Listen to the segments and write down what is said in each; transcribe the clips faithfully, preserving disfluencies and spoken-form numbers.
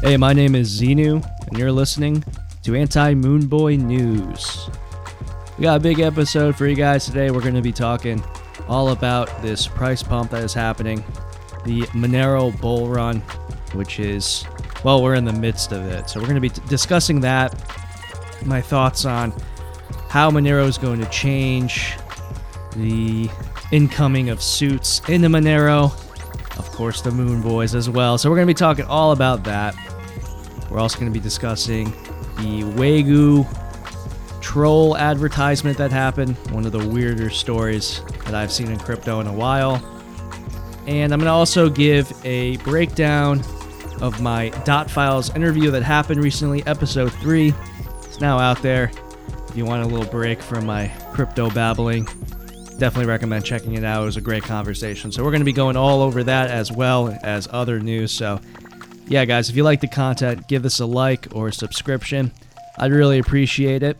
Hey, my name is Xenu, and you're listening to Anti-Moonboy News. We got a big episode for you guys today. We're going to be talking all about this price pump that is happening, the Monero bull run, which is, well, we're in the midst of it. So we're going to be t- discussing that, my thoughts on how Monero is going to change, the incoming of suits into Monero, of course the Moon Boys as well. So we're going to be talking all about that. We're also going to be discussing the Wagyu troll advertisement that happened, one of the weirder stories that I've seen in crypto in a while. And I'm going to also give a breakdown of my Dot Files interview that happened recently, episode three. It's now out there. If you want a little break from my crypto babbling, definitely recommend checking it out. It was a great conversation. So we're going to be going all over that as well as other news. So yeah, guys, if you like the content, give this a like or a subscription. I'd really appreciate it.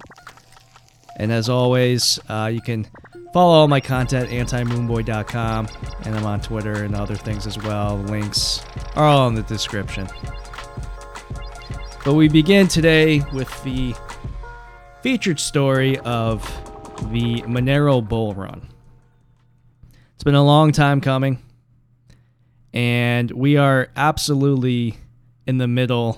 And as always, uh, you can follow all my content, anti moonboy dot com, and I'm on Twitter and other things as well. Links are all in the description. But we begin today with the featured story of the Monero bull run. It's been a long time coming, and we are absolutely in the middle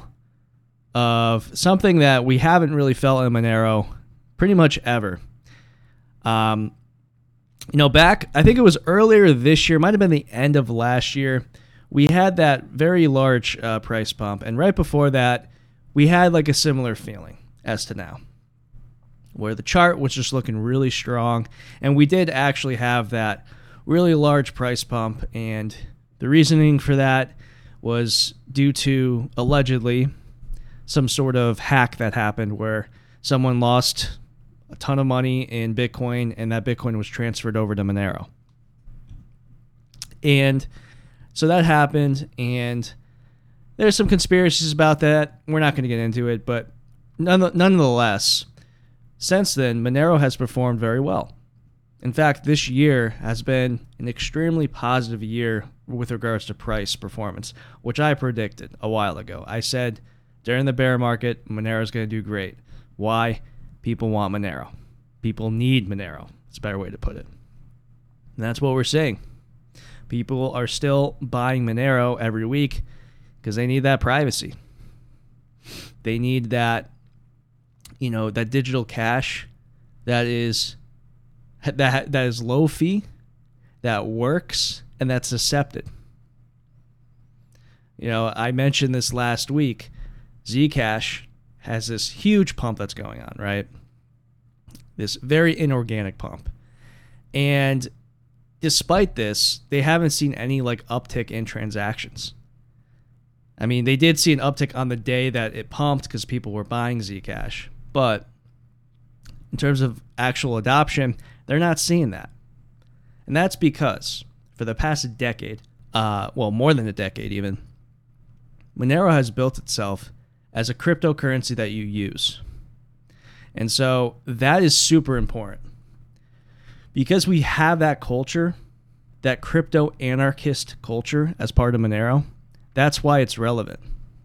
of something that we haven't really felt in Monero pretty much ever. Um, you know, back, I think it was earlier this year, might have been the end of last year, we had that very large uh, price pump, and right before that, we had like a similar feeling as to now, where the chart was just looking really strong, and we did actually have that really large price pump, and the reasoning for that was due to, allegedly, some sort of hack that happened where someone lost a ton of money in Bitcoin, and that Bitcoin was transferred over to Monero. And so that happened, and there's some conspiracies about that. We're not going to get into it, but none, nonetheless, since then, Monero has performed very well. In fact, this year has been an extremely positive year with regards to price performance, which I predicted a while ago. I said during the bear market, Monero is going to do great. Why? People want Monero. People need Monero. It's a better way to put it. And that's what we're seeing. People are still buying Monero every week because they need that privacy. They need that, you know, that digital cash that is that that is low fee, that works, and that's accepted. You know, I mentioned this last week. Zcash has this huge pump that's going on, right? This very inorganic pump. And despite this, they haven't seen any like uptick in transactions. I mean, they did see an uptick on the day that it pumped because people were buying Zcash. But in terms of actual adoption, they're not seeing that. And that's because for the past decade, uh, well, more than a decade even, Monero has built itself as a cryptocurrency that you use. And so that is super important. Because we have that culture, that crypto anarchist culture as part of Monero, that's why it's relevant.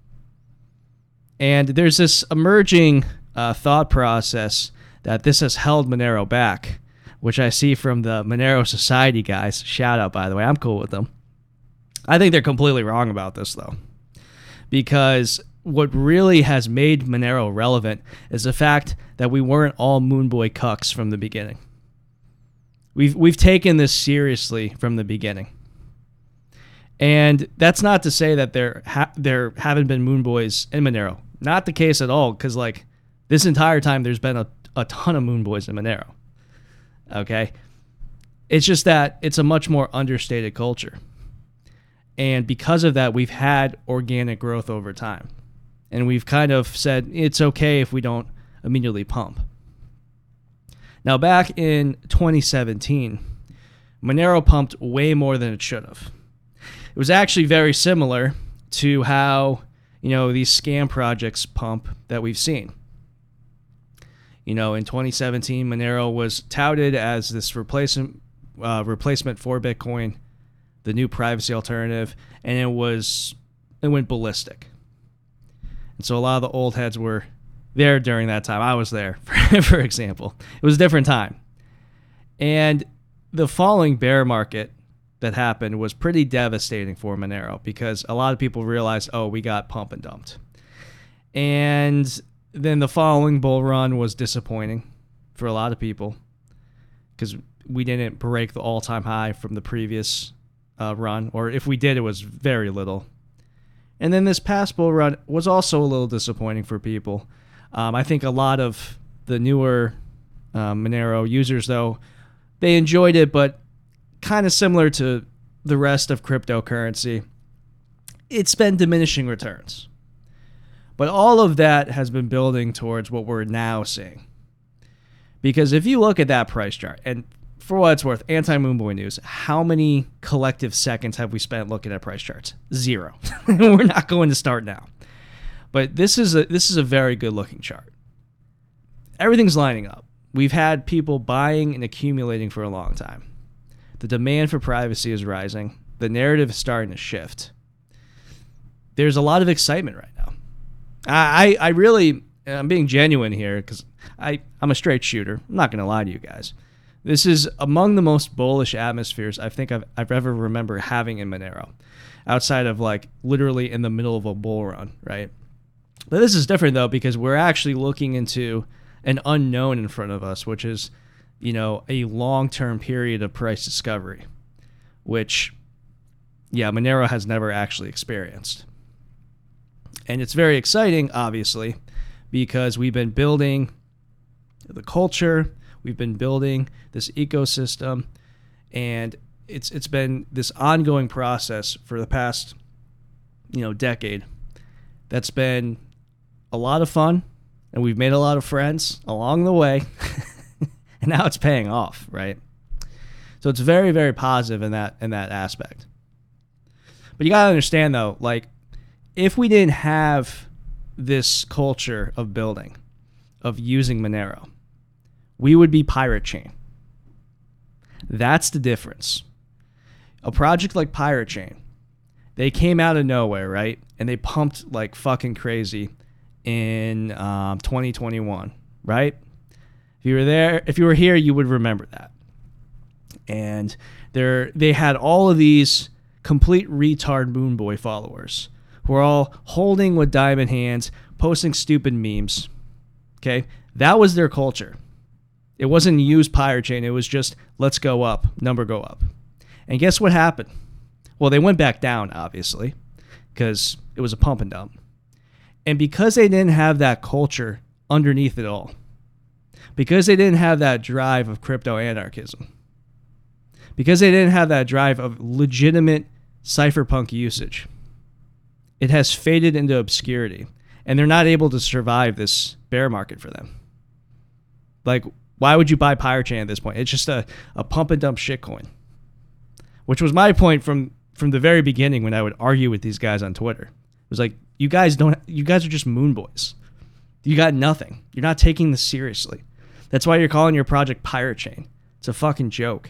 And there's this emerging uh, thought process that this has held Monero back, which I see from the Monero Society guys. Shout out, by the way. I'm cool with them. I think they're completely wrong about this, though. Because what really has made Monero relevant is the fact that we weren't all Moonboy cucks from the beginning. We've we've taken this seriously from the beginning. And that's not to say that there ha- there haven't been Moonboys in Monero. Not the case at all, because like this entire time there's been a, a ton of Moonboys in Monero. Okay? It's just that it's a much more understated culture. And because of that, we've had organic growth over time. And we've kind of said it's okay if we don't immediately pump. Now, back in twenty seventeen, Monero pumped way more than it should have. It was actually very similar to how, you know, these scam projects pump that we've seen. You know, in twenty seventeen, Monero was touted as this replacement uh, replacement for Bitcoin, the new privacy alternative, and it was it went ballistic. And so a lot of the old heads were there during that time. I was there, for, for example. It was a different time. And the following bear market that happened was pretty devastating for Monero because a lot of people realized, oh, we got pump and dumped. And then the following bull run was disappointing for a lot of people because we didn't break the all-time high from the previous uh, run, or if we did, it was very little. And then this past bull run was also a little disappointing for people. Um, I think a lot of the newer uh, Monero users, though, they enjoyed it, but kind of similar to the rest of cryptocurrency, it's been diminishing returns. But all of that has been building towards what we're now seeing. Because if you look at that price chart, and for what it's worth, Anti-Moonboy News, how many collective seconds have we spent looking at price charts? Zero. We're not going to start now. But this is a this is a very good looking chart. Everything's lining up. We've had people buying and accumulating for a long time. The demand for privacy is rising. The narrative is starting to shift. There's a lot of excitement right now. I, I really, I'm being genuine here because I, I'm a straight shooter. I'm not going to lie to you guys. This is among the most bullish atmospheres I think I've, I've ever remember having in Monero, outside of like literally in the middle of a bull run, right? But this is different though because we're actually looking into an unknown in front of us, which is, you know, a long-term period of price discovery, which, yeah, Monero has never actually experienced. And it's very exciting, obviously, because we've been building the culture, we've been building this ecosystem, and it's it's been this ongoing process for the past, you know, decade. That's been a lot of fun, and we've made a lot of friends along the way. And now it's paying off, right? So it's very, very positive in that in that aspect. But you gotta understand though, like if we didn't have this culture of building, of using Monero, we would be Pirate Chain. That's the difference. A project like Pirate Chain, they came out of nowhere, right? And they pumped like fucking crazy in um, twenty twenty-one, right? If you were there, if you were here, you would remember that. And they they had all of these complete retard Moonboy followers who are all holding with diamond hands, posting stupid memes. Okay, that was their culture. It wasn't use Pirate Chain. It was just let's go up, number go up. And guess what happened? Well, they went back down, obviously, because it was a pump and dump. And because they didn't have that culture underneath it all, because they didn't have that drive of crypto anarchism, because they didn't have that drive of legitimate cypherpunk usage, it has faded into obscurity, and they're not able to survive this bear market for them. Like, why would you buy Pirate Chain at this point? It's just a, a pump and dump shitcoin, which was my point from, from the very beginning when I would argue with these guys on Twitter. It was like, you guys don't, you guys are just moon boys. You got nothing. You're not taking this seriously. That's why you're calling your project Pirate Chain. It's a fucking joke.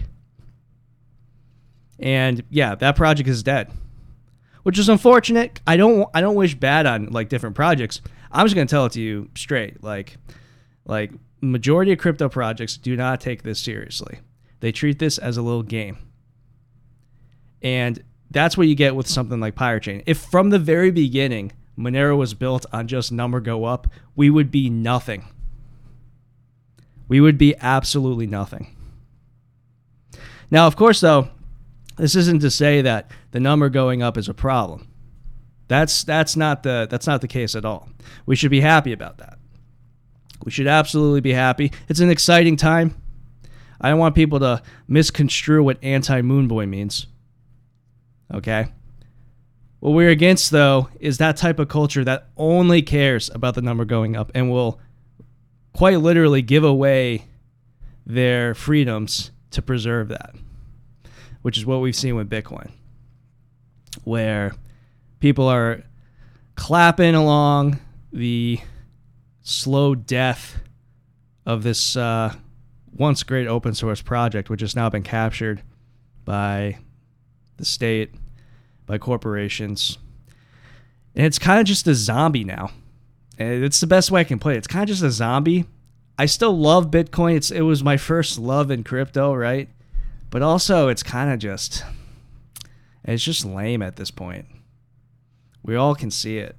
And yeah, that project is dead, which is unfortunate. I don't I don't wish bad on like different projects. I'm just gonna tell it to you straight. Like, like majority of crypto projects do not take this seriously. They treat this as a little game, and that's what you get with something like Pirate Chain. If from the very beginning Monero was built on just number go up, we would be nothing. We would be absolutely nothing. Now, of course, though, this isn't to say that the number going up is a problem. That's that's not the that's not the case at all. We should be happy about that. We should absolutely be happy. It's an exciting time. I don't want people to misconstrue what anti-Moonboy means. Okay? What we're against, though, is that type of culture that only cares about the number going up and will quite literally give away their freedoms to preserve that, which is what we've seen with Bitcoin, where people are clapping along the slow death of this uh, once great open source project, which has now been captured by the state, by corporations. And it's kind of just a zombie now. And it's the best way I can put it. It's kind of just a zombie. I still love Bitcoin. It's it was my first love in crypto, right? But also it's kind of just it's just lame at this point. We all can see it.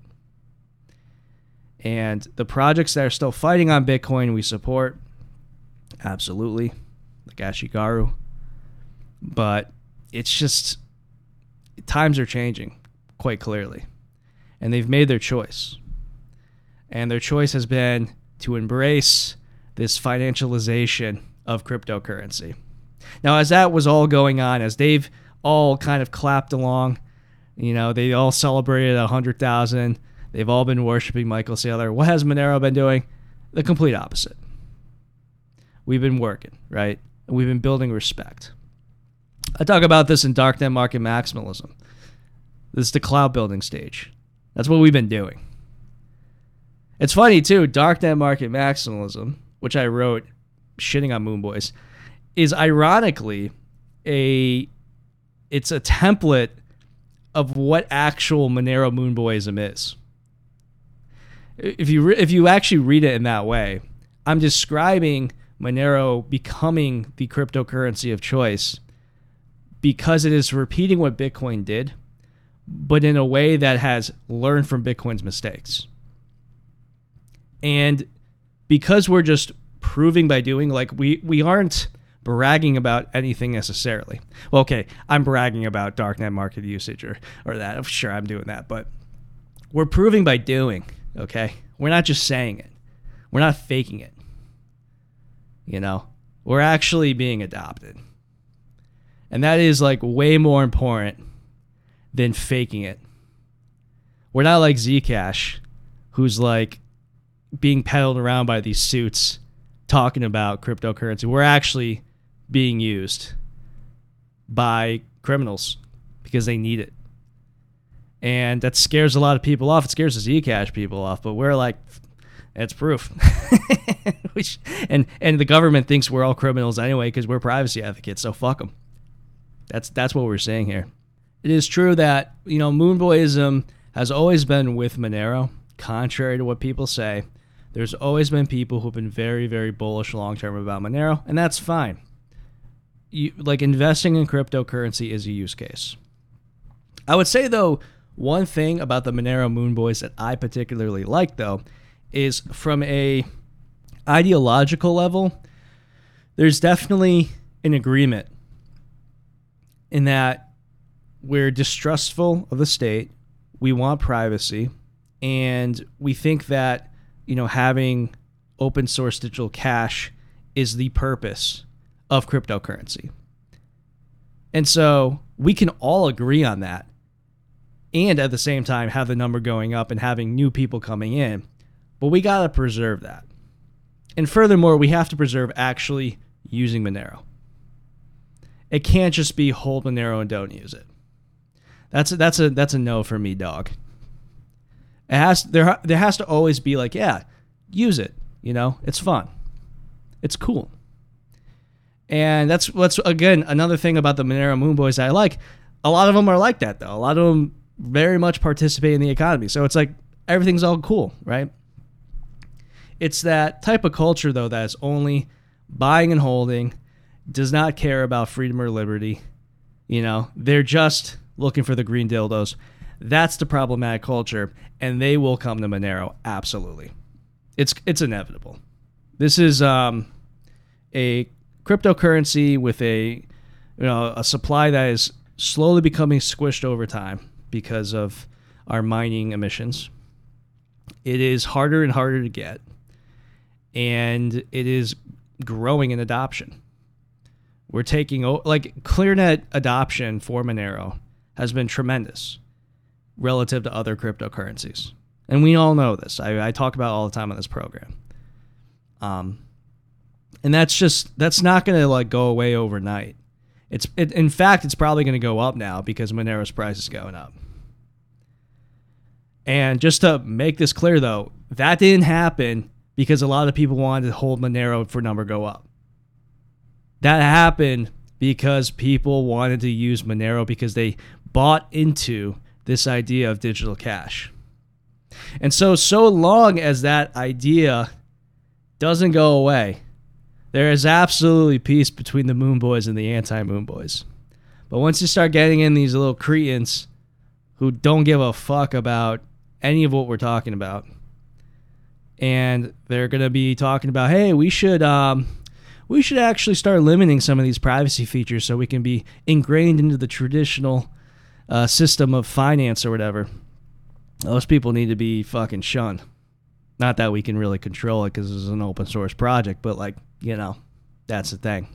And the projects that are still fighting on Bitcoin, we support. Absolutely. Like Ashigaru. But it's just, times are changing quite clearly. And they've made their choice. And their choice has been to embrace this financialization of cryptocurrency. Now, as that was all going on, as they've all kind of clapped along, you know, they all celebrated one hundred thousand. They've all been worshiping Michael Saylor. What has Monero been doing? The complete opposite. We've been working, right? And we've been building respect. I talk about this in Darknet Market Maximalism. This is the cloud building stage. That's what we've been doing. It's funny, too. Darknet Market Maximalism, which I wrote shitting on Moonboys, is ironically a... It's a template of what actual Monero Moonboyism is. If you re- if you actually read it in that way, I'm describing Monero becoming the cryptocurrency of choice because it is repeating what Bitcoin did, but in a way that has learned from Bitcoin's mistakes. And because we're just proving by doing, like we, we aren't bragging about anything necessarily. Well, okay, I'm bragging about darknet market usage or, or that. Sure, I'm doing that, but we're proving by doing. Okay, we're not just saying it. We're not faking it. You know, we're actually being adopted. And that is like way more important than faking it. We're not like Zcash, who's like being peddled around by these suits talking about cryptocurrency. We're actually being used by criminals because they need it. And that scares a lot of people off. It scares the Zcash people off, but we're like, that's proof. Which, and and the government thinks we're all criminals anyway because we're privacy advocates, so fuck them. That's that's what we're saying here. It is true that, you know, Moonboyism has always been with Monero, contrary to what people say. There's always been people who've been very, very bullish long-term about Monero, and that's fine. You, like, investing in cryptocurrency is a use case. I would say, though, one thing about the Monero Moonboys that I particularly like, though, is from a ideological level, there's definitely an agreement in that we're distrustful of the state, we want privacy, and we think that, you know, having open source digital cash is the purpose of cryptocurrency. And so we can all agree on that, and at the same time have the number going up and having new people coming in. But we got to preserve that. And furthermore, we have to preserve actually using Monero. It can't just be hold Monero and don't use it. That's a, that's a that's a no for me, dog. It has there there has to always be like, yeah, use it. You know, it's fun, it's cool. And that's that's again another thing about the Monero Moonboys that I like. A lot of them are like that, though. A lot of them very much participate in the economy. So it's like everything's all cool, right? It's that type of culture, though, that is only buying and holding, does not care about freedom or liberty. You know, they're just looking for the green dildos. That's the problematic culture, and they will come to Monero, absolutely. It's it's inevitable. This is um, a cryptocurrency with a you know a supply that is slowly becoming squished over time because of our mining emissions. It is harder and harder to get, and it is growing in adoption. We're taking, like, ClearNet adoption for Monero has been tremendous relative to other cryptocurrencies. And we all know this. I, I talk about it all the time on this program. Um, and that's just, that's not going to, like, go away overnight. It's it, in fact, it's probably going to go up now because Monero's price is going up. And just to make this clear, though, that didn't happen because a lot of people wanted to hold Monero for number go up. That happened because people wanted to use Monero because they bought into this idea of digital cash. And so, so long as that idea doesn't go away, there is absolutely peace between the Moon Boys and the anti-Moon Boys. But once you start getting in these little cretins who don't give a fuck about any of what we're talking about, and they're going to be talking about, hey, we should um, we should actually start limiting some of these privacy features so we can be ingrained into the traditional uh, system of finance or whatever. Those people need to be fucking shunned. Not that we can really control it because this is an open source project, but like, you know, that's the thing.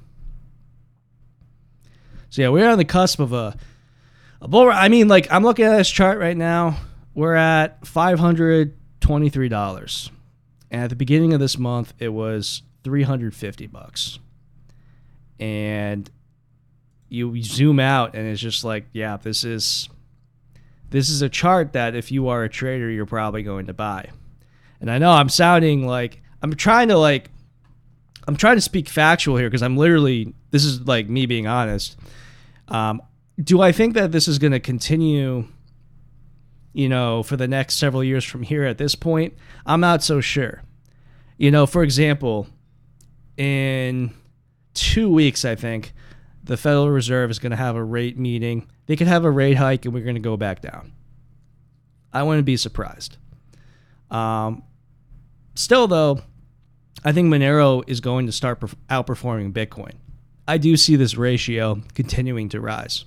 So yeah, we're on the cusp of a, a bull. I mean, like, I'm looking at this chart right now. We're at five hundred twenty-three dollars. And at the beginning of this month, it was three hundred fifty bucks. And you zoom out and it's just like, yeah, this is this is a chart that if you are a trader, you're probably going to buy. And I know I'm sounding like I'm trying to like I'm trying to speak factual here because I'm literally, this is like me being honest. Um, do I think that this is going to continue, you know, for the next several years from here at this point? I'm not so sure. You know, for example, in two weeks, I think, the Federal Reserve is going to have a rate meeting. They could have a rate hike and we're going to go back down. I wouldn't be surprised. Um, still, though, I think Monero is going to start perf- outperforming Bitcoin. I do see this ratio continuing to rise.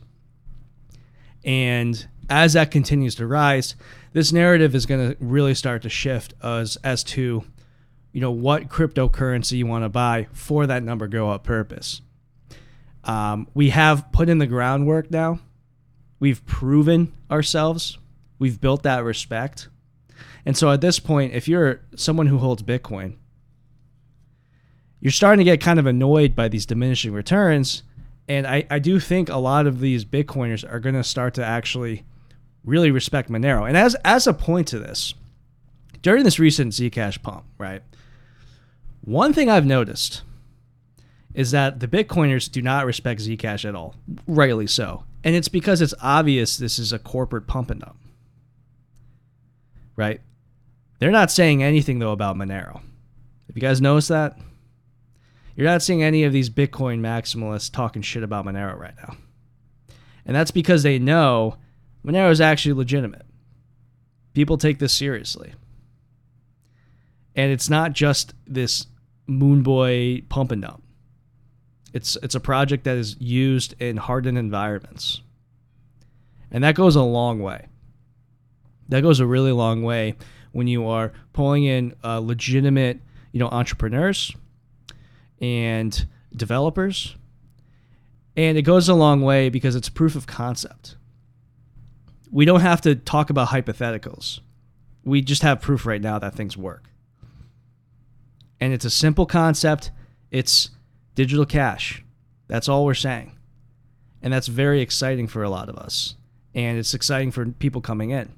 And as that continues to rise, this narrative is going to really start to shift as, as to, you know, what cryptocurrency you want to buy for that number go up purpose. Um, we have put in the groundwork now. We've proven ourselves. We've built that respect. And so at this point, if you're someone who holds Bitcoin, you're starting to get kind of annoyed by these diminishing returns. And I, I do think a lot of these Bitcoiners are going to start to actually really respect Monero. And as as a point to this, during this recent Zcash pump, right, one thing I've noticed is that the Bitcoiners do not respect Zcash at all, rightly so. And it's because it's obvious this is a corporate pump and dump, right? They're not saying anything, though, about Monero. Have you guys noticed that? You're not seeing any of these Bitcoin maximalists talking shit about Monero right now. And that's because they know Monero is actually legitimate. People take this seriously. And it's not just this Moon Boy pump and dump. It's it's a project that is used in hardened environments. And that goes a long way. That goes a really long way when you are pulling in uh, legitimate, you know, entrepreneurs and developers. And it goes a long way because it's proof of concept. We don't have to talk about hypotheticals. We just have proof right now that things work. And it's a simple concept. It's digital cash. That's all we're saying. And that's very exciting for a lot of us. And it's exciting for people coming in.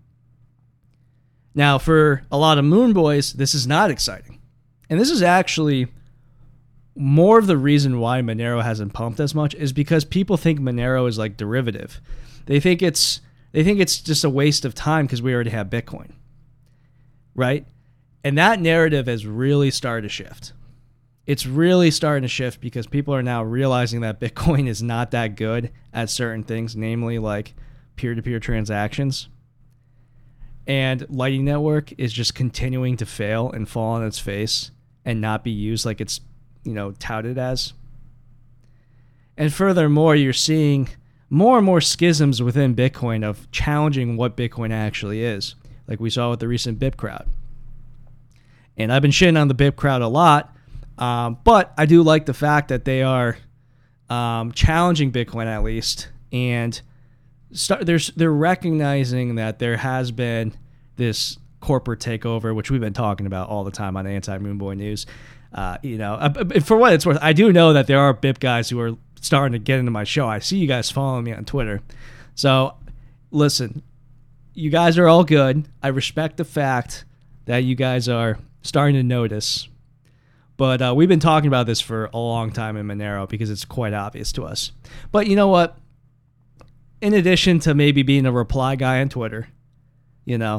Now, for a lot of Moon Boys, this is not exciting. And this is actually more of the reason why Monero hasn't pumped as much is because people think Monero is like derivative. They think it's they think it's just a waste of time because we already have Bitcoin. Right? And that narrative has really started to shift. It's really starting to shift because people are now realizing that Bitcoin is not that good at certain things, namely like peer-to-peer transactions. And Lightning Network is just continuing to fail and fall on its face and not be used like it's, you know, touted as. And furthermore, you're seeing more and more schisms within Bitcoin of challenging what Bitcoin actually is, like we saw with the recent B I P crowd. And I've been shitting on the B I P crowd a lot, um, but I do like the fact that they are um, challenging Bitcoin at least, and start, they're, they're recognizing that there has been this corporate takeover, which we've been talking about all the time on Anti-Moon Boy News. Uh, you know, uh, for what it's worth, I do know that there are B I P guys who are starting to get into my show. I see you guys following me on Twitter. So, listen, you guys are all good. I respect the fact that you guys are starting to notice. But uh, we've been talking about this for a long time in Monero because it's quite obvious to us. But you know what? In addition to maybe being a reply guy on Twitter, you know,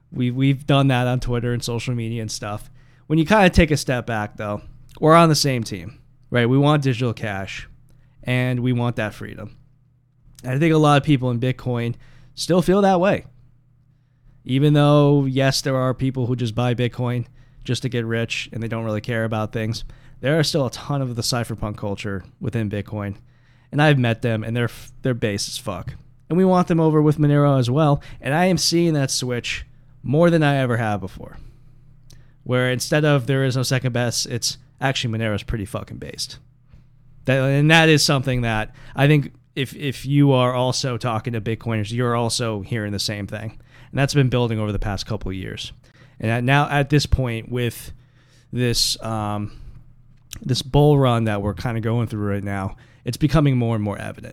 We we've done that on Twitter and social media and stuff. When you kind of take a step back, though, we're on the same team, right? We want digital cash, and we want that freedom. And I think a lot of people in Bitcoin still feel that way. Even though, yes, there are people who just buy Bitcoin just to get rich and they don't really care about things, there are still a ton of the cypherpunk culture within Bitcoin. And I've met them, and they're they're base as fuck. And we want them over with Monero as well. And I am seeing that switch more than I ever have before. Where instead of there is no second best, it's actually Monero's pretty fucking based. That, and that is something that I think if if you are also talking to Bitcoiners, you're also hearing the same thing. And that's been building over the past couple of years. And at now at this point with this um, this bull run that we're kind of going through right now, it's becoming more and more evident.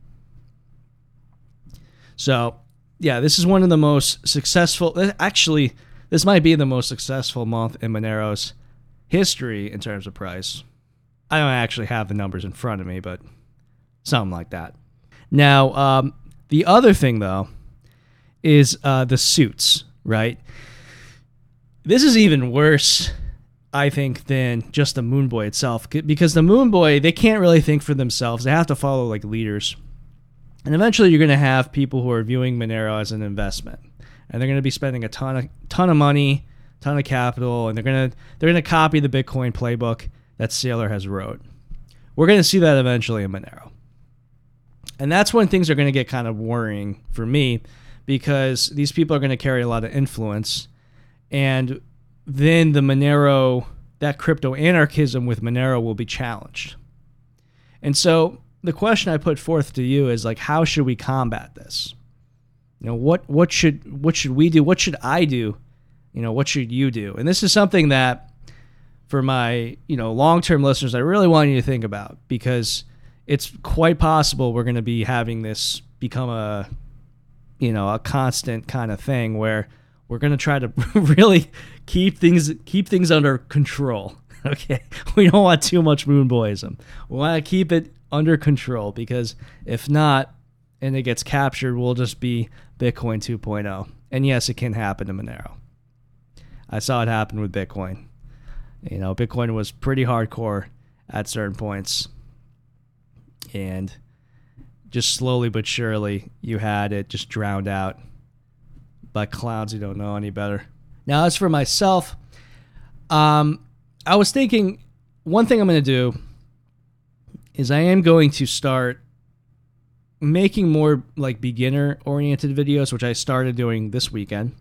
So, yeah, this is one of the most successful, actually, this might be the most successful month in Monero's history in terms of price. I don't actually have the numbers in front of me, but something like that. Now, um, the other thing, though, is uh, the suits, right? This is even worse, I think, than just the Moon Boy itself, because the Moon Boy, they can't really think for themselves. They have to follow like leaders. And eventually you're going to have people who are viewing Monero as an investment. And they're going to be spending a ton of ton of money, ton of capital, and they're going to they're going to copy the Bitcoin playbook that Saylor has wrote. We're going to see that eventually in Monero. And that's when things are going to get kind of worrying for me, because these people are going to carry a lot of influence. And then the Monero, that crypto anarchism with Monero will be challenged. And so the question I put forth to you is like, how should we combat this? You know, what what should what should we do? What should I do? You know, what should you do? And this is something that for my, you know, long-term listeners, I really want you to think about, because it's quite possible we're going to be having this become a, you know, a constant kind of thing where we're going to try to really keep things keep things under control. Okay, we don't want too much Moon Boyism. We want to keep it under control, because if not, and it gets captured, we'll just be Bitcoin two point oh. And yes, it can happen to Monero. I saw it happen with Bitcoin. You know, Bitcoin was pretty hardcore at certain points, and just slowly but surely, you had it just drowned out by clowns who don't know any better. Now, as for myself, um, I was thinking one thing I'm going to do is I am going to start making more like beginner-oriented videos, which I started doing this weekend,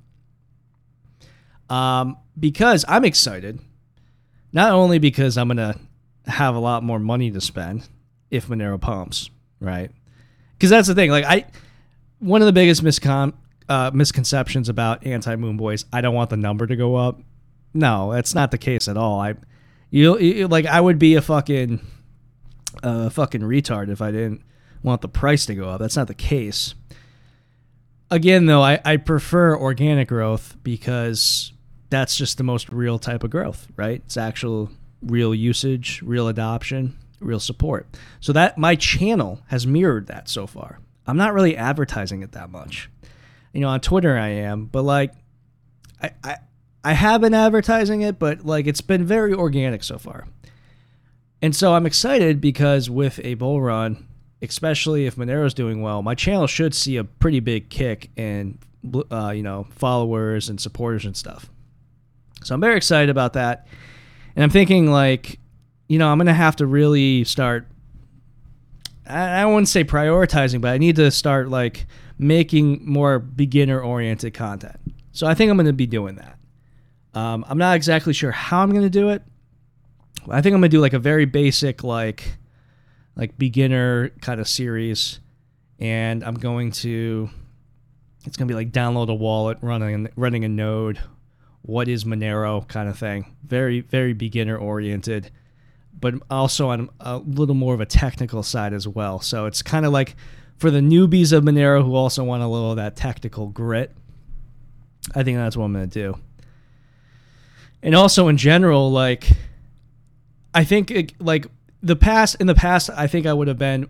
um, because I'm excited. Not only because I'm going to have a lot more money to spend if Monero pumps, right? Because that's the thing. Like I, one of the biggest miscon uh, misconceptions about anti-Moon Boys, I don't want the number to go up. No, that's not the case at all. I, you, you like I would be a fucking, uh, fucking retard if I didn't want the price to go up. That's not the case. Again, though, I, I prefer organic growth because that's just the most real type of growth, right? It's actual real usage, real adoption, real support. So that my channel has mirrored that so far. I'm not really advertising it that much. You know, on Twitter I am, but like I I, I have been advertising it, but like it's been very organic so far. And so I'm excited because with a bull run, especially if Monero's doing well, my channel should see a pretty big kick in uh, you know, followers and supporters and stuff. So I'm very excited about that. And I'm thinking like, you know, I'm going to have to really start, I, I wouldn't say prioritizing, but I need to start like making more beginner-oriented content. So I think I'm going to be doing that. Um, I'm not exactly sure how I'm going to do it. I think I'm going to do like a very basic, like, like beginner kind of series. And I'm going to, it's going to be like download a wallet, running, running a node. What is Monero kind of thing. Very, very beginner oriented, but also on a little more of a technical side as well. So it's kind of like for the newbies of Monero who also want a little of that technical grit. I think that's what I'm going to do. And also in general, like, I think it, like the past, in the past, I think I would have been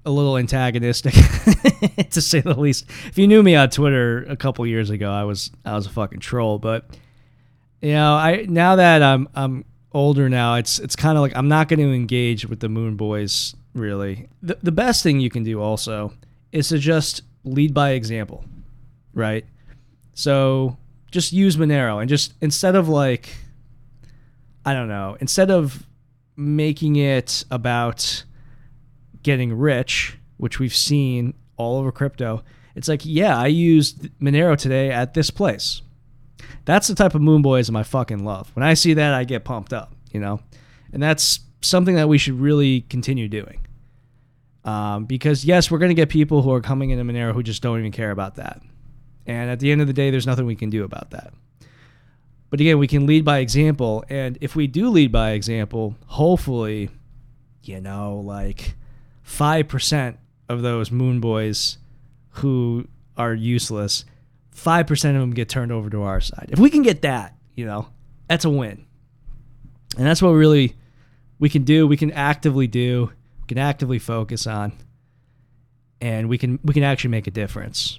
a little antagonistic, to say the least. If you knew me on Twitter a couple years ago, I was I was a fucking troll. But you know, I now that I'm I'm older now, it's it's kind of like I'm not going to engage with the Moon Boys really. The the best thing you can do also is to just lead by example, right? So just use Monero and just instead of like, I don't know, instead of making it about getting rich, which we've seen all over crypto, it's like, yeah, I used Monero today at this place. That's the type of Moon Boys I fucking love. When I see that, I get pumped up, you know? And that's something that we should really continue doing. Um, because, yes, we're going to get people who are coming into Monero who just don't even care about that. And at the end of the day, there's nothing we can do about that. But again, we can lead by example. And if we do lead by example, hopefully, you know, like five percent of those Moon Boys who are useless, five percent of them get turned over to our side. If we can get that, you know, that's a win. And that's what really we can do. We can actively do. We can actively focus on. And we can we can actually make a difference.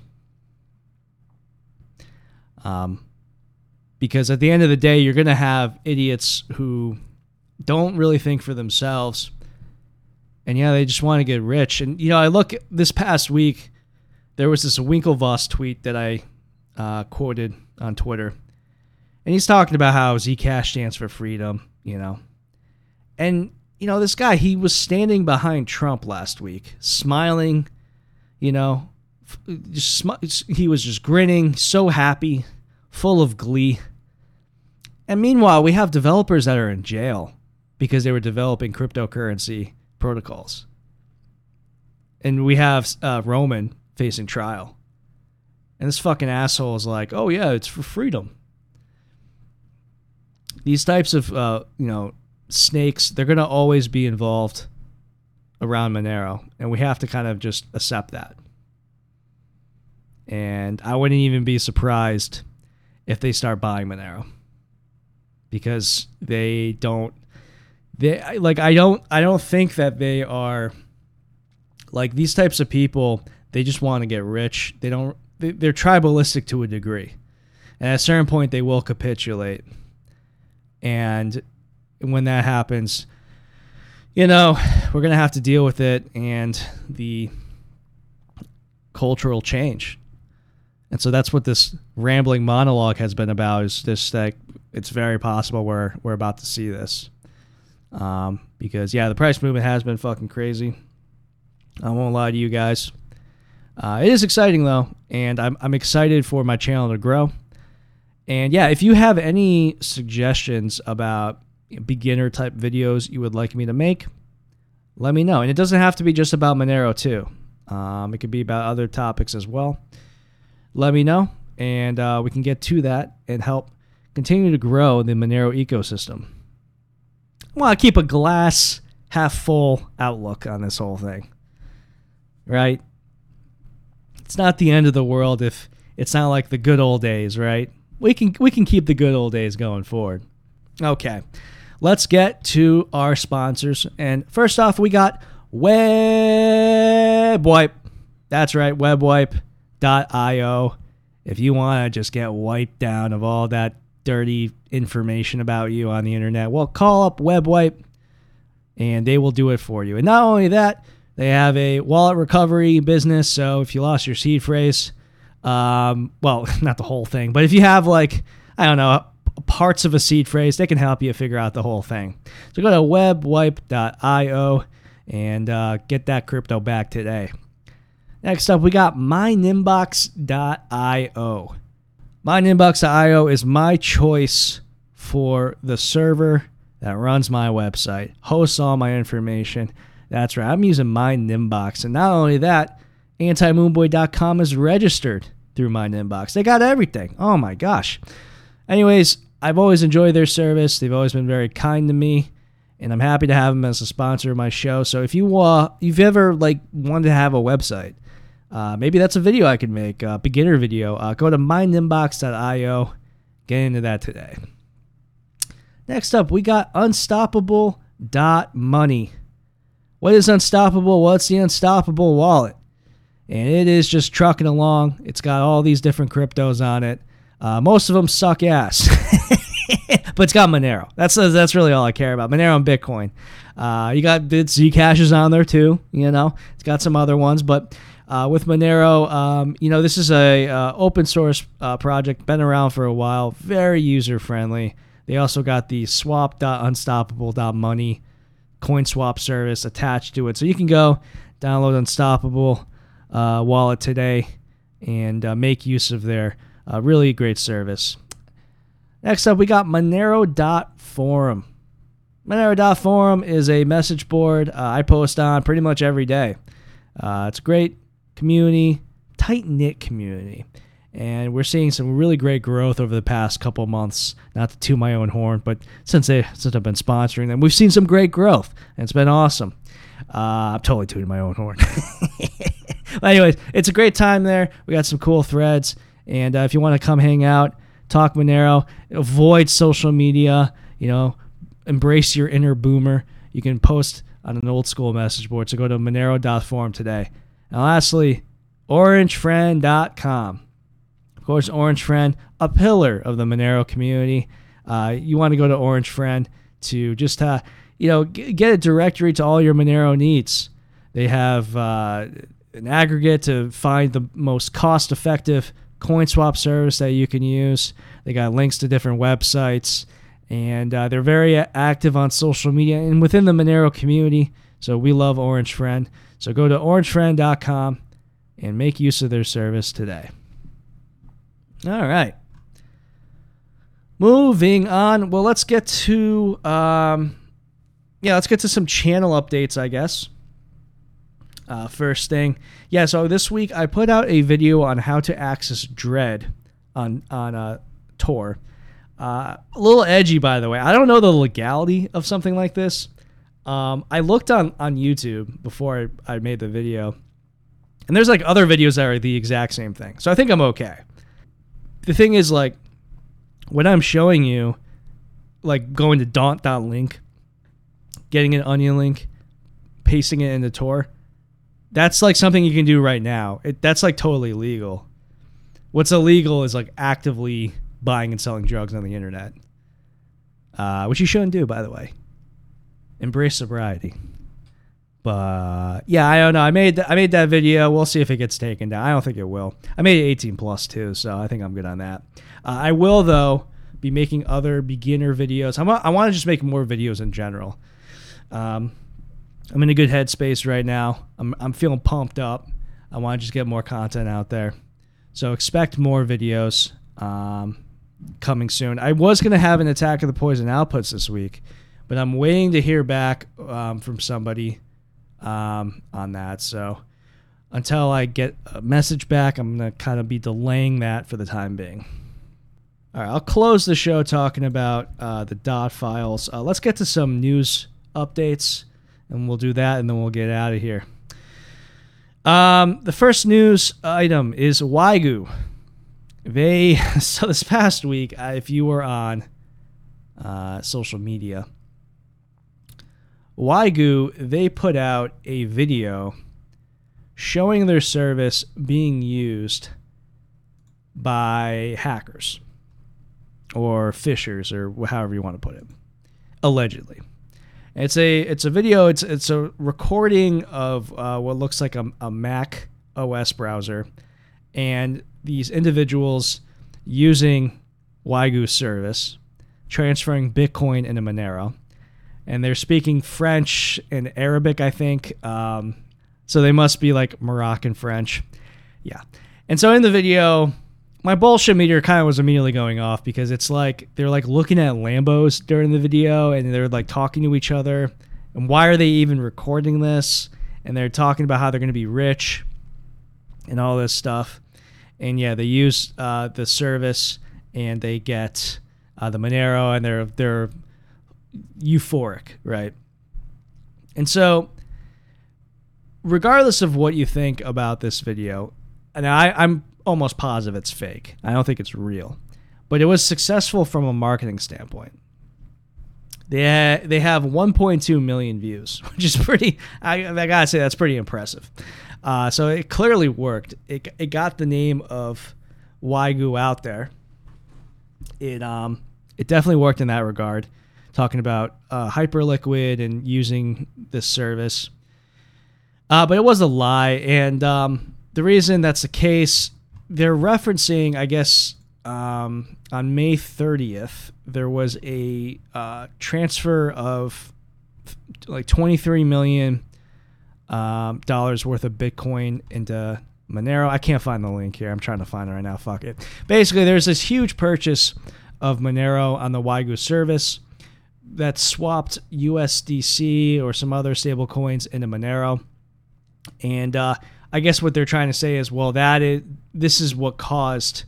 Um, because at the end of the day, you're going to have idiots who don't really think for themselves. And yeah, they just want to get rich. And, you know, I look this past week, there was this Winklevoss tweet that I uh, quoted on Twitter. And he's talking about how Zcash stands for freedom, you know. And, you know, this guy, he was standing behind Trump last week, smiling, you know. Just sm- he was just grinning, so happy, full of glee. And meanwhile, we have developers that are in jail because they were developing cryptocurrency protocols. And we have uh, Roman facing trial. And this fucking asshole is like, oh yeah, it's for freedom. These types of, uh, you know, snakes, they're going to always be involved around Monero. And we have to kind of just accept that. And I wouldn't even be surprised if they start buying Monero. Because they don't... They like I don't I don't think that they are like these types of people. They just want to get rich. They don't. They, they're tribalistic to a degree, and at a certain point they will capitulate. And when that happens, you know, we're gonna have to deal with it and the cultural change. And so that's what this rambling monologue has been about. Is this that it's very possible we're we're about to see this. Um, because, yeah, the price movement has been fucking crazy. I won't lie to you guys. Uh, it is exciting, though, and I'm I'm excited for my channel to grow. And, yeah, if you have any suggestions about beginner-type videos you would like me to make, let me know. And it doesn't have to be just about Monero, too. Um, it could be about other topics as well. Let me know, and uh, we can get to that and help continue to grow the Monero ecosystem. I want to keep a glass half full outlook on this whole thing, right? It's not the end of the world if it's not like the good old days, right? We can we can keep the good old days going forward. Okay, let's get to our sponsors. And first off, we got WebWipe. That's right, webwipe dot io. If you want to just get wiped down of all that dirty information about you on the internet, well, call up WebWipe and they will do it for you. And not only that, they have a wallet recovery business. So if you lost your seed phrase, um, well, not the whole thing, but if you have like, I don't know, parts of a seed phrase, they can help you figure out the whole thing. So go to webwipe dot io and uh, get that crypto back today. Next up, we got my nimbox dot io. my nimbox dot io is my choice for the server that runs my website, hosts all my information. That's right, I'm using MyNimbox. And not only that, anti moonboy dot com is registered through MyNimbox. They got everything. Oh my gosh. Anyways, I've always enjoyed their service. They've always been very kind to me, and I'm happy to have them as a sponsor of my show. So if you uh, if you ever like wanted to have a website, uh, maybe that's a video I could make, a beginner video. Uh, go to my nimbox dot io. Get into that today. Next up, we got unstoppable dot money. what is unstoppable? Well, it's the Unstoppable wallet. And it is just trucking along. It's got all these different cryptos on it. Uh, most of them suck ass. But it's got Monero. That's that's really all I care about. Monero and Bitcoin. Uh, you got Zcashes on there too. You know, it's got some other ones. But uh, with Monero, um, you know, this is a uh, open source uh, project. Been around for a while. Very user friendly. They also got the swap dot unstoppable dot money coin swap service attached to it. So you can go download Unstoppable uh, wallet today and uh, make use of their uh, really great service. Next up, we got Monero dot forum. Monero dot forum is a message board uh, I post on pretty much every day. Uh, it's a great community, tight-knit community. And we're seeing some really great growth over the past couple months. Not to toot my own horn, but since they since I've been sponsoring them, we've seen some great growth, and it's been awesome. Uh, I'm totally tooting my own horn. But anyways, it's a great time there. We got some cool threads, and uh, if you want to come hang out, talk Monero, avoid social media, you know, embrace your inner boomer, you can post on an old school message board. So go to Monero dot forum today. And lastly, Orange Friend dot com. Of course, Orange Friend, a pillar of the Monero community. Uh, you want to go to Orange Friend to just, uh, you know, g- get a directory to all your Monero needs. They have uh, an aggregate to find the most cost-effective coin swap service that you can use. They got links to different websites, and uh, they're very active on social media and within the Monero community. So we love Orange Friend. So go to Orange Friend dot com and make use of their service today. All right. Moving on. Well, let's get to um, yeah, let's get to some channel updates, I guess. Uh, first thing, yeah. So this week I put out a video on how to access Dread on on uh, Tor. Uh, a little edgy, by the way. I don't know the legality of something like this. Um, I looked on on YouTube before I, I made the video, and there's like other videos that are the exact same thing. So I think I'm okay. The thing is, like, when I'm showing you, like, going to daunt.link, getting an onion link, pasting it into Tor, that's, like, something you can do right now. It, that's, like, totally legal. What's illegal is, like, actively buying and selling drugs on the internet, uh, which you shouldn't do, by the way. Embrace sobriety. But yeah, I don't know. I made th- I made that video. We'll see if it gets taken down. I don't think it will. I made it eighteen plus too, so I think I'm good on that. Uh, I will though be making other beginner videos. I'm, I want to just make more videos in general. Um, I'm in a good headspace right now. I'm I'm feeling pumped up. I want to just get more content out there. So expect more videos um, coming soon. I was gonna have an Attack of the Poison Outputs this week, but I'm waiting to hear back um, from somebody um, on that. So until I get a message back, I'm going to kind of be delaying that for the time being. All right, I'll close the show talking about uh, the dot files. Uh, let's get to some news updates, and we'll do that, and then we'll get out of here. Um, the first news item is Waigu. They, so this past week, uh, if you were on uh, social media, Waigu, they put out a video showing their service being used by hackers or phishers, or however you want to put it, allegedly. It's a it's a video. It's it's a recording of uh, what looks like a, a Mac O S browser, and these individuals using Waigu's service, transferring Bitcoin into Monero. And they're speaking French and Arabic, I think. Um, so they must be like Moroccan French. Yeah. And so in the video, my bullshit meter kind of was immediately going off because it's like they're like looking at Lambos during the video and they're like talking to each other. And why are they even recording this? And they're talking about how they're going to be rich and all this stuff. And yeah, they use uh, the service and they get uh, the Monero, and they're they're euphoric, right? And so regardless of what you think about this video, and I, I'm almost positive it's fake. I don't think it's real. But it was successful from a marketing standpoint. They they have one point two million views, which is pretty. I, I gotta say that's pretty impressive. Uh, so it clearly worked. It it got the name of Wagyu out there. It um it definitely worked in that regard. Talking about uh, Hyperliquid and using this service, uh, but it was a lie. And um, the reason that's the case, they're referencing, I guess. Um, on May thirtieth, there was a uh, transfer of like twenty-three million um, dollars worth of Bitcoin into Monero. I can't find the link here. I'm trying to find it right now. Fuck it. Basically, there's this huge purchase of Monero on the Wagyu service that swapped U S D C or some other stable coins into Monero. And uh, I guess what they're trying to say is, well, that is this is what caused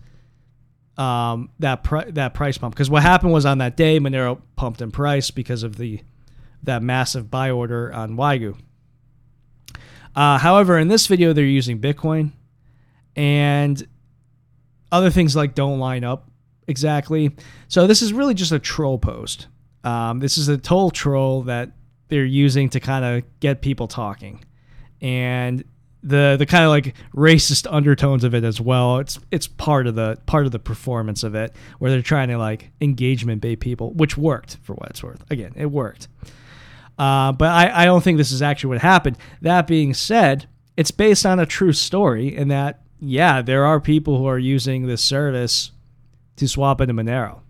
Um, that pr- that price pump, because what happened was on that day Monero pumped in price because of the that massive buy order on Wagyu. Uh, however, in this video they're using Bitcoin, and other things like don't line up exactly. So this is really just a troll post. Um, this is a total troll that they're using to kind of get people talking, and the the kind of like racist undertones of it as well. It's it's part of the part of the performance of it, where they're trying to like engagement bait people, which worked for what it's worth. Again, it worked. Uh, but I, I don't think this is actually what happened. That being said, it's based on a true story in that, yeah, there are people who are using this service to swap into Monero.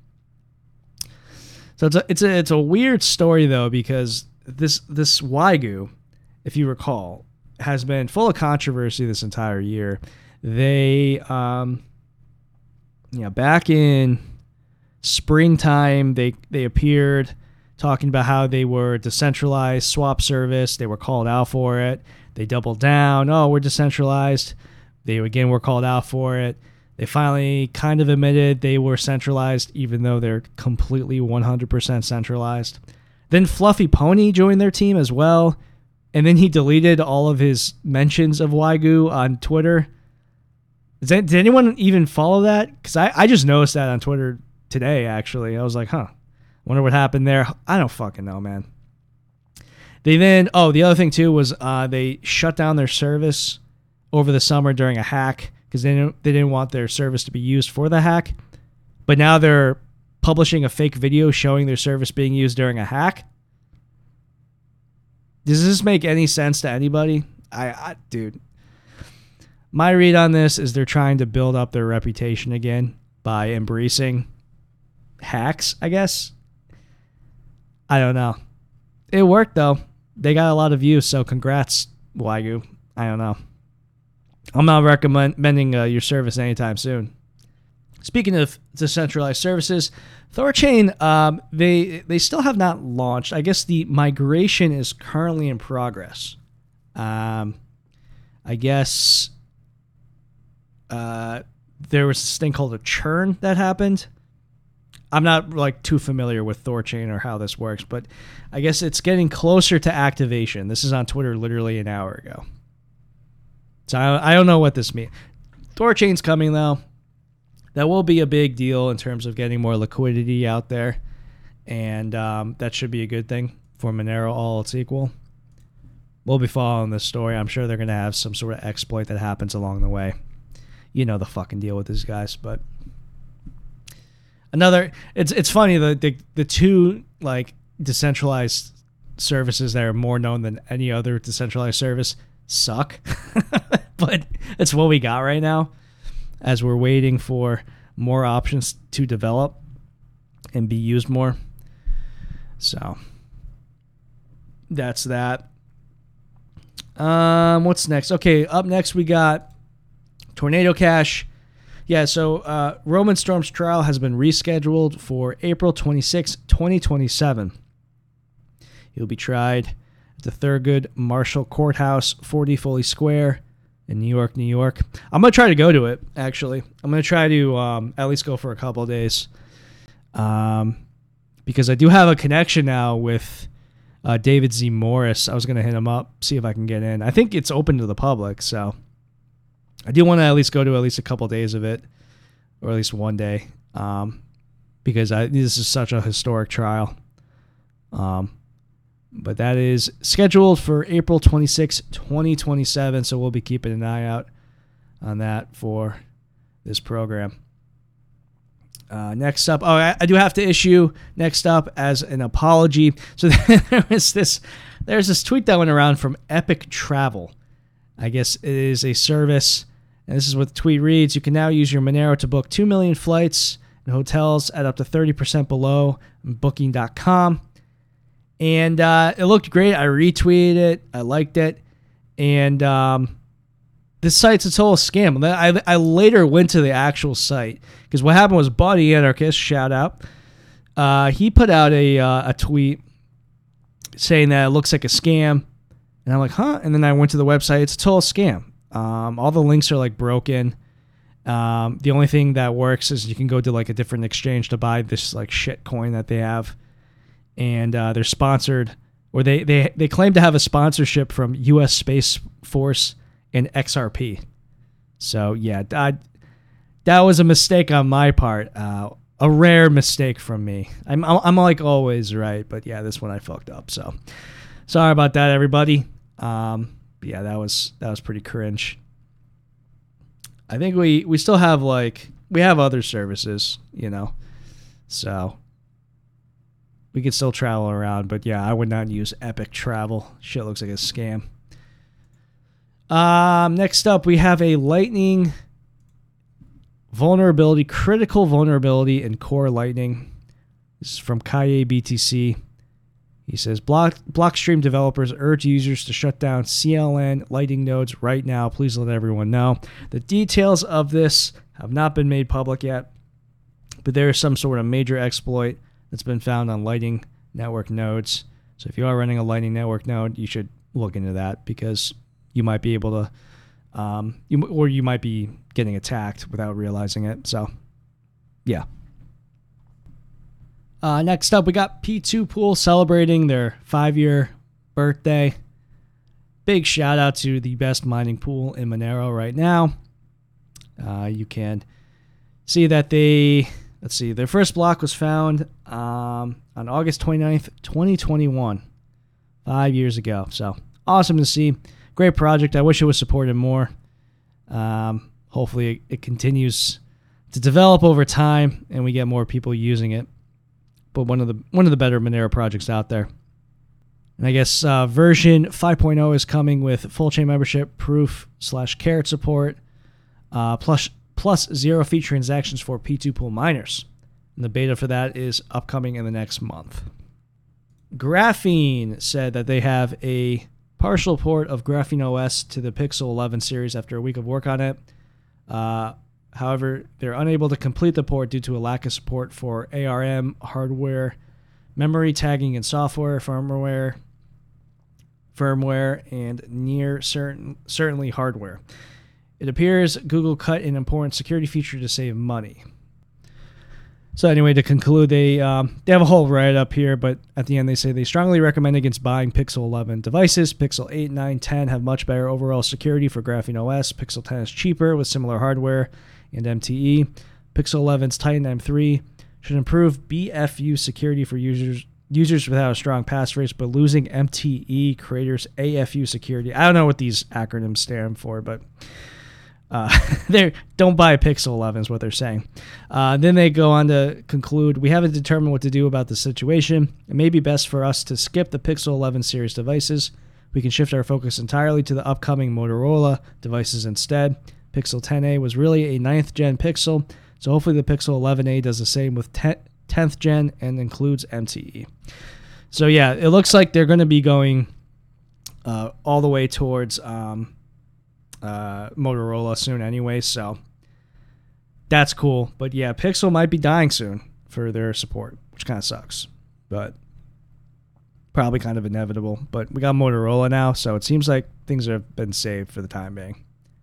So it's a it's a it's a weird story though, because this this Wagyu, if you recall, has been full of controversy this entire year. They, um, you know, back in springtime, they they appeared talking about how they were a decentralized swap service. They were called out for it. They doubled down. Oh, we're decentralized. They again were called out for it. They finally kind of admitted they were centralized, even though they're completely one hundred percent centralized. Then Fluffy Pony joined their team as well. And then he deleted all of his mentions of Wagyu on Twitter. Is that, did anyone even follow that? Because I, I just noticed that on Twitter today, actually. I was like, huh, wonder what happened there. I don't fucking know, man. They then, oh, the other thing too was uh, they shut down their service over the summer during a hack because they didn't, they didn't want their service to be used for the hack. But now they're publishing a fake video showing their service being used during a hack. Does this make any sense to anybody? I, I, dude, my read on this is they're trying to build up their reputation again by embracing hacks, I guess. I don't know. It worked, though. They got a lot of views, so congrats, Wagyu. I don't know. I'm not recommending uh, your service anytime soon. Speaking of decentralized services, Thorchain, um, they they still have not launched. I guess the migration is currently in progress. Um, I guess uh, there was this thing called a churn that happened. I'm not like too familiar with Thorchain or how this works, but I guess it's getting closer to activation. This is on Twitter literally an hour ago. So I, I don't know what this means. Thorchain's coming though. That will be a big deal in terms of getting more liquidity out there, and um, that should be a good thing for Monero, all else equal. We'll be following this story. I'm sure they're going to have some sort of exploit that happens along the way. You know the fucking deal with these guys, but another. It's it's funny the the, the two like decentralized services that are more known than any other decentralized service suck, but it's what we got right now, as we're waiting for more options to develop and be used more. So that's that. Um, what's next? Okay, up next we got Tornado Cash. Yeah, so uh, Roman Storm's trial has been rescheduled for April twenty-sixth, twenty twenty-seven. He'll be tried at the Thurgood Marshall Courthouse, forty Foley Square, in New York, New York. I'm going to try to go to it, actually. I'm going to try to um, at least go for a couple of days. Um, because I do have a connection now with uh, David Z. Morris. I was going to hit him up, see if I can get in. I think it's open to the public, so I do want to at least go to at least a couple of days of it, or at least one day, um, because I, this is such a historic trial. Um, but that is scheduled for April twenty-sixth, twenty twenty-seven. So we'll be keeping an eye out on that for this program. Uh, next up, oh, I, I do have to issue next up as an apology. So there was this, there's this tweet that went around from Epic Travel. I guess it is a service, and this is what the tweet reads: you can now use your Monero to book two million flights and hotels at up to thirty percent below booking dot com. And uh, it looked great. I retweeted it. I liked it. And um, this site's a total scam. I, I later went to the actual site because what happened was Buddy Anarchist, shout out, uh, he put out a uh, a tweet saying that it looks like a scam. And I'm like, huh? And then I went to the website. It's a total scam. Um, all the links are like broken. Um, the only thing that works is you can go to like a different exchange to buy this like shit coin that they have. And uh, they're sponsored, or they, they, they claim to have a sponsorship from U S Space Force and X R P. So yeah, I, that was a mistake on my part. Uh, a rare mistake from me. I'm, I'm like always right, but yeah, this one I fucked up. So sorry about that, everybody. Um, yeah, that was that was pretty cringe. I think we, we still have like we have other services, you know, so we could still travel around. But yeah, I would not use Epic Travel. Shit looks like a scam. Um, next up, we have a Lightning vulnerability, critical vulnerability in Core Lightning. This is from Kaye B T C. He says, Block, Blockstream developers urge users to shut down C L N Lightning nodes right now. Please let everyone know. The details of this have not been made public yet, but there is some sort of major exploit that's been found on Lightning Network nodes. So if you are running a Lightning Network node, you should look into that because you might be able to, um, you or you might be getting attacked without realizing it. So, yeah. Uh, next up, we got P two Pool celebrating their five-year birthday. Big shout out to the best mining pool in Monero right now. Uh, you can see that they, let's see, their first block was found um, on August twenty-ninth, twenty twenty-one, five years ago. So awesome to see. Great project. I wish it was supported more. Um, hopefully it, it continues to develop over time and we get more people using it. But one of the one of the better Monero projects out there. And I guess uh, version five point oh is coming with full chain membership, proof slash carrot support, uh, plus plus zero fee transactions for P two Pool miners. And the beta for that is upcoming in the next month. Graphene said that they have a partial port of Graphene O S to the Pixel eleven series after a week of work on it. Uh, However, they're unable to complete the port due to a lack of support for A R M hardware, memory tagging and software, firmware, firmware, and near certain certainly hardware. It appears Google cut an important security feature to save money. So anyway, to conclude, they um, they have a whole write-up here, but at the end they say they strongly recommend against buying Pixel eleven devices. Pixel eight, nine, ten have much better overall security for Graphene O S. Pixel ten is cheaper with similar hardware and M T E. Pixel eleven's Titan M three should improve B F U security for users users without a strong passphrase, but losing M T E creators A F U security. I don't know what these acronyms stand for, but uh, they don't buy a Pixel eleven is what they're saying. Uh, then they go on to conclude, we haven't determined what to do about the situation. It may be best for us to skip the Pixel eleven series devices. We can shift our focus entirely to the upcoming Motorola devices instead. Pixel ten A was really a ninth gen Pixel, so hopefully the Pixel eleven A does the same with tenth gen and includes M T E. So yeah, it looks like they're going to be going uh, all the way towards um, uh, Motorola soon anyway, so that's cool. But yeah, Pixel might be dying soon for their support, which kind of sucks, but probably kind of inevitable. But we got Motorola now, so it seems like things have been saved for the time being.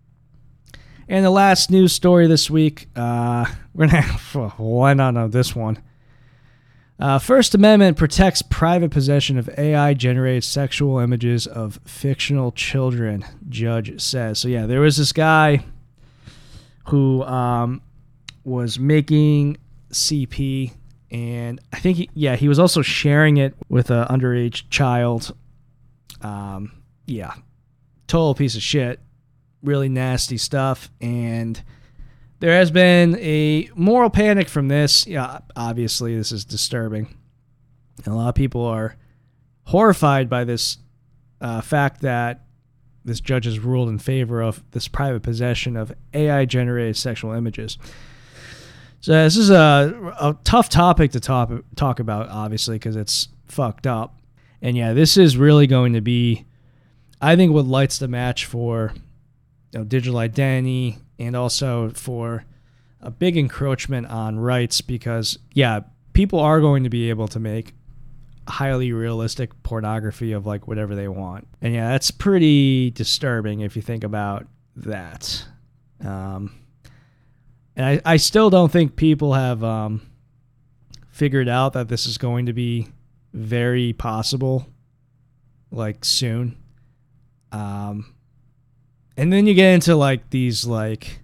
And the last news story this week, uh, we're going to, why not on this one? Uh, First Amendment protects private possession of A I-generated sexual images of fictional children, judge says. So yeah, there was this guy who um, was making C P And I think, he, yeah, he was also sharing it with an underage child. Um, yeah, total piece of shit. Really nasty stuff. And there has been a moral panic from this. Yeah, obviously this is disturbing. And a lot of people are horrified by this uh, fact that this judge has ruled in favor of this private possession of A I-generated sexual images. So this is a, a tough topic to talk, talk about, obviously, because it's fucked up. And yeah, this is really going to be, I think, what lights the match for, you know, digital identity and also for a big encroachment on rights because, yeah, people are going to be able to make highly realistic pornography of like whatever they want. And yeah, that's pretty disturbing if you think about that. Um, and I, I still don't think people have um, figured out that this is going to be very possible, like soon. Um, and then you get into like these like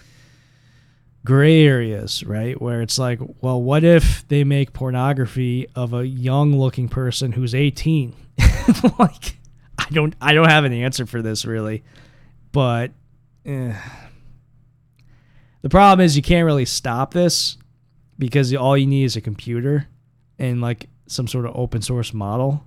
gray areas, right? Where it's like, well, what if they make pornography of a young looking person who's eighteen? Like, I don't, I don't have an answer for this really, but eh. The problem is you can't really stop this because all you need is a computer and like some sort of open source model.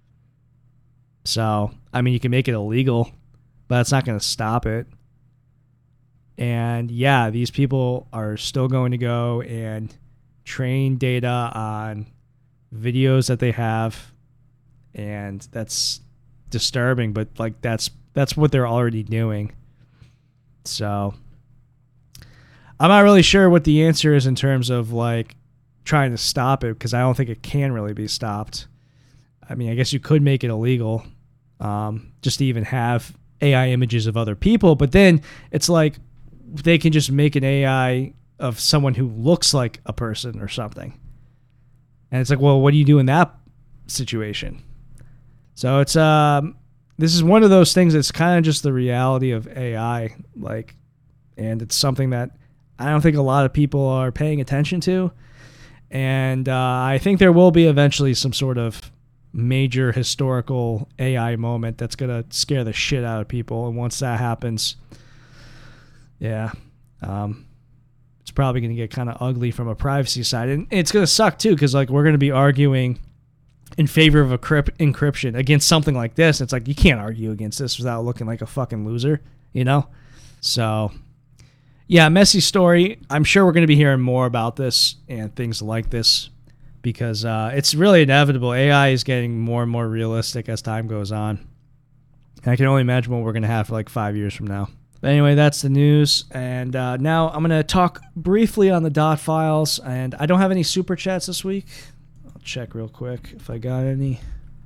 So, I mean, you can make it illegal, but that's not going to stop it. And yeah, these people are still going to go and train data on videos that they have. And that's disturbing, but like that's that's what they're already doing. So I'm not really sure what the answer is in terms of like trying to stop it, because I don't think it can really be stopped. I mean, I guess you could make it illegal, um, just to even have A I images of other people, but then it's like they can just make an A I of someone who looks like a person or something. And it's like, well, what do you do in that situation? So it's um this is one of those things that's kind of just the reality of A I, like, and it's something that I don't think a lot of people are paying attention to. And uh, I think there will be eventually some sort of major historical A I moment that's going to scare the shit out of people. And once that happens, yeah, um, it's probably going to get kind of ugly from a privacy side. And it's going to suck too, because like we're going to be arguing in favor of encrypt- encryption against something like this. It's like you can't argue against this without looking like a fucking loser, you know? So yeah, messy story. I'm sure we're going to be hearing more about this and things like this because uh, it's really inevitable. A I is getting more and more realistic as time goes on. And I can only imagine what we're going to have for like five years from now. But anyway, that's the news. And uh, now I'm going to talk briefly on the dot files. And I don't have any super chats this week. I'll check real quick if I got any.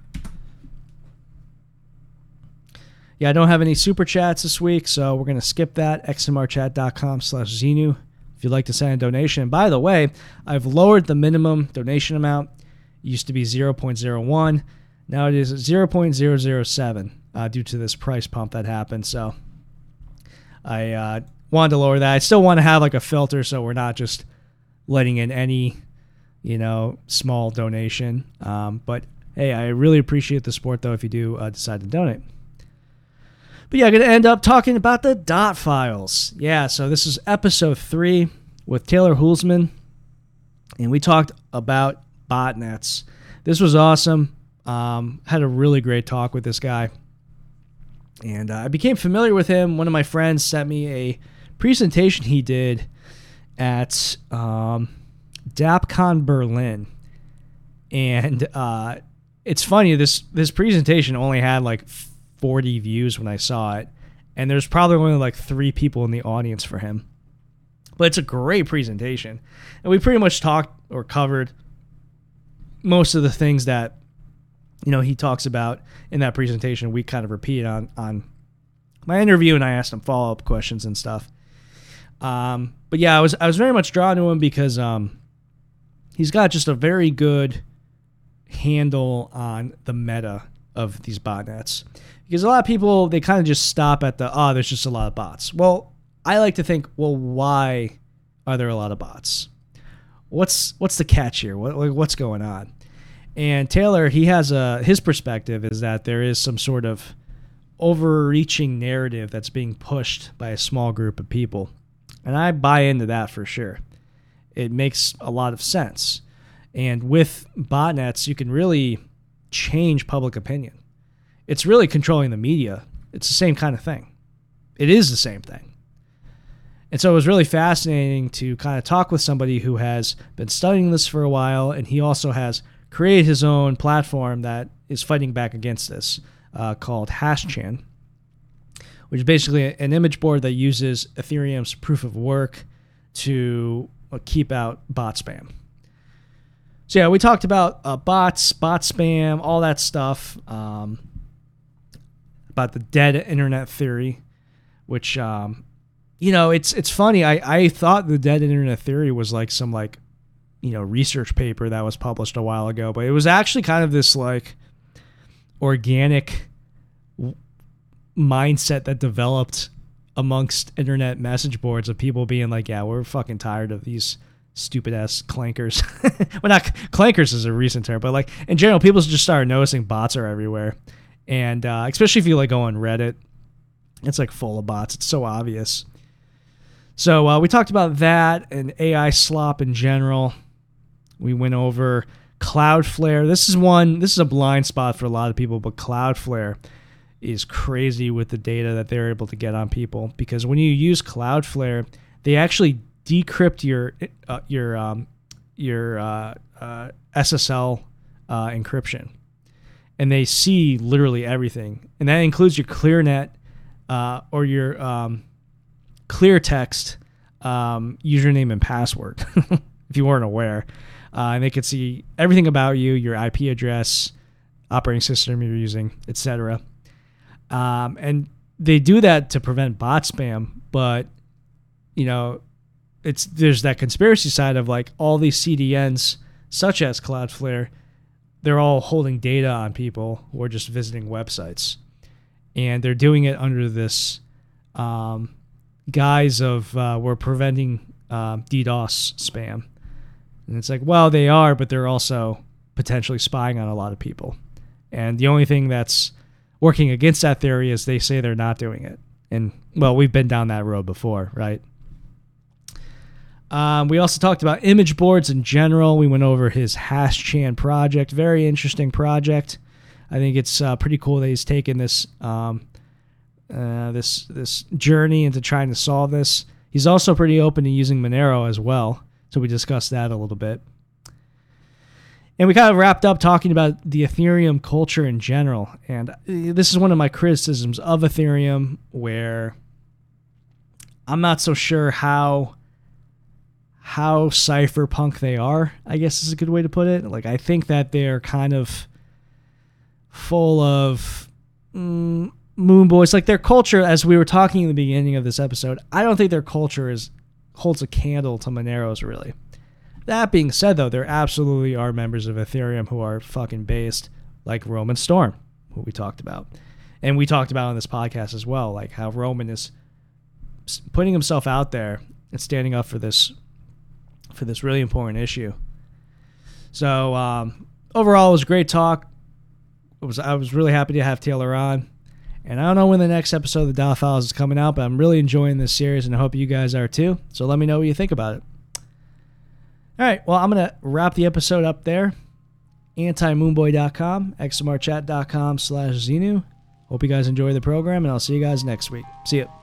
Yeah, I don't have any super chats this week, so we're going to skip that. xmrchat.com slash Xenu if you'd like to send a donation. And by the way, I've lowered the minimum donation amount. It used to be zero point zero one. Now it is zero point zero zero seven uh, due to this price pump that happened. So I uh, wanted to lower that. I still want to have like a filter so we're not just letting in any, you know, small donation. Um, but hey, I really appreciate the support, though, if you do uh, decide to donate. But yeah, I'm going to end up talking about the dot files. Yeah, so this is episode three with Taylor Hulsman, and we talked about botnets. This was awesome. Um, had a really great talk with this guy, and uh, I became familiar with him. One of my friends sent me a presentation he did at um, DAPCon Berlin, and uh, it's funny, this this presentation only had like forty views when I saw it, and there's probably only like three people in the audience for him. But it's a great presentation, and we pretty much talked or covered most of the things that, you know, he talks about in that presentation. We kind of repeat on on my interview, and I asked him follow-up questions and stuff. Um, but yeah, I was I was very much drawn to him because um, he's got just a very good handle on the meta of these botnets. Because a lot of people, they kind of just stop at the, oh, there's just a lot of bots. Well, I like to think, well, why are there a lot of bots? what's what's the catch here? What like, what's going on? And Taylor, he has a his perspective is that there is some sort of overreaching narrative that's being pushed by a small group of people. And I buy into that for sure. It makes a lot of sense. And with botnets, you can really change public opinion. It's really controlling the media. It's the same kind of thing. It is the same thing. And so it was really fascinating to kind of talk with somebody who has been studying this for a while, and he also has created his own platform that is fighting back against this, uh, called HashChain, which is basically an image board that uses Ethereum's proof of work to uh, keep out bot spam. So yeah, we talked about uh, bots, bot spam, all that stuff, um, about the dead internet theory, which, um, you know, it's it's funny. I, I thought the dead internet theory was like some like, you know, research paper that was published a while ago, but it was actually kind of this like organic w- mindset that developed amongst internet message boards of people being like, yeah, we're fucking tired of these stupid ass clankers. Well, not clankers is a recent term, but like in general, people just started noticing bots are everywhere. And uh, especially if you like go on Reddit, it's like full of bots. It's so obvious. So uh, we talked about that and A I slop in general. We went over Cloudflare. This is one, this is a blind spot for a lot of people, but Cloudflare is crazy with the data that they're able to get on people, because when you use Cloudflare, they actually decrypt your uh, your um, your uh, uh, S S L uh, encryption, and they see literally everything, and that includes your ClearNet uh, or your um, clear text um, username and password, if you weren't aware. Uh, and they can see everything about you, your I P address, operating system you're using, et cetera. Um, and they do that to prevent bot spam, but you know, it's there's that conspiracy side of like all these C D Ns, such as Cloudflare, they're all holding data on people who are just visiting websites, and they're doing it under this um, guise of uh, we're preventing uh, DDoS spam. And it's like, well, they are, but they're also potentially spying on a lot of people. And the only thing that's working against that theory is they say they're not doing it. And, well, we've been down that road before, right? Um, we also talked about image boards in general. We went over his HashChain project. Very interesting project. I think it's uh, pretty cool that he's taken this um, uh, this this journey into trying to solve this. He's also pretty open to using Monero as well. So we discussed that a little bit. And we kind of wrapped up talking about the Ethereum culture in general. And this is one of my criticisms of Ethereum, where I'm not so sure how how cypherpunk they are, I guess is a good way to put it. Like, I think that they're kind of full of mm, moon boys. Like, their culture, as we were talking in the beginning of this episode, I don't think their culture is holds a candle to Monero's, really. That being said, though, there absolutely are members of Ethereum who are fucking based, like Roman Storm, who we talked about. And we talked about on this podcast as well, like how Roman is putting himself out there and standing up for this for this really important issue. So um, overall, it was a great talk. It was I was really happy to have Taylor on. And I don't know when the next episode of the Dial Files is coming out, but I'm really enjoying this series, and I hope you guys are too. So let me know what you think about it. All right, well, I'm going to wrap the episode up there. anti moonboy dot com, x m r chat dot com slash Xenu. Hope you guys enjoy the program, and I'll see you guys next week. See ya.